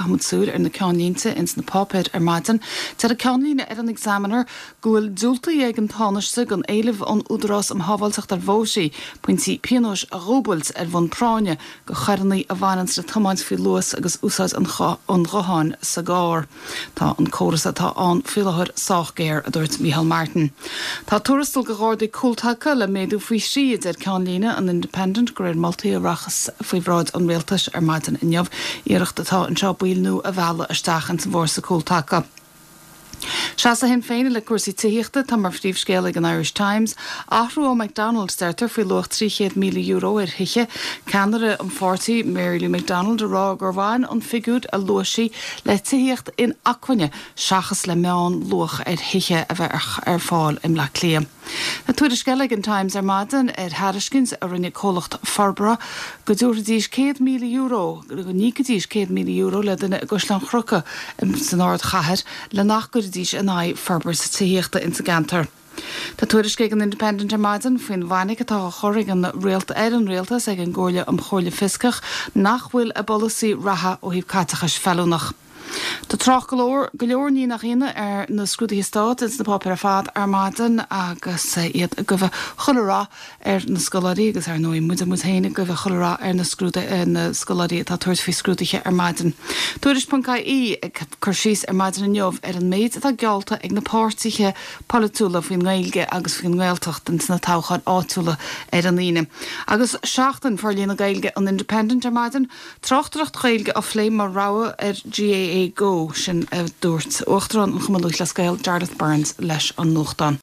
Cahamsúr ar na ceanlínta ins na pápéid ar maidin, tar a ceanlína ar an examiner gúil dúlta ag an tánaiste gon éileh an údarás am habalteach ar bhósaí, pointí pianós a róbalt ar bhain práine go charnaí a bhainans le tamáint fi luas agus úsáid an roháin sa gár. Tá an córas atá an fialthir Sáchgéir a dúirt Micheál Martin. Tá tuarastal go gádaí cúltacha le méadú faoi siad ar ceanlína an Independent go raibh moltaí a rachas faoi bhráid an réaltas ar maidin inniamh iirecht atá an seo buil a bhela isteach an sa bhór sa cúltacha. Seas a hen féine le cuasaí tíochta tá mar fríomh scéala an Irish Times, athrú ó McDonald's deirtar faoi luach 300 milliún euro ar thuiche, Canada an 40 Mary Lou McDonald a rá gur bhain an figúd a luasaí le tíocht in achaine seachas le meán luach ar thuiche a bheith ar fáil im le clia. Na tuaidir scéala an Times ar maidin ar Harriscins a rinne cólacht Farbara go dúir díos 100 milliún euro, go ní go díos 100 milliún euro le duna Goslan Chrucha san áard chathir le nach go díos in áid Farbara sa tíochta in sa gantar. Tá tuairisce an Independent ar maidin faoin bhainnig atá a choirigh an réalta ar an réaltas ag an ggóile am choirle fiscach nach bhfuil a bolasaí ratha ó híobh caitachas fellúnach. Tá trach go leor ní nach chéine ar na scrúdaí stát ins na pápéir fad ar maidin agus iad go bheith cholará ar na scolarí agus ar nóí muid héine go bheith cholará ar na scrúda na scolarí tá tuairt fao scrúdaiche ar maidin. Tuairis.caí ag chuirsís ar maidin inniuh ar an méid atá gealta ag na páirtithe polúla faoin Gaeilge agus faoin Gaeltacht in na táchaid áitiúla ar an líne. Agus seachtain for lína Gaeilge an Independent ar maidin, trachtaracht Gaeilge a phléim mar ráha ar GAA Go sin dúirt Uachtarán an chumalúch le Scail Jarlath Burns leis an nóchtán.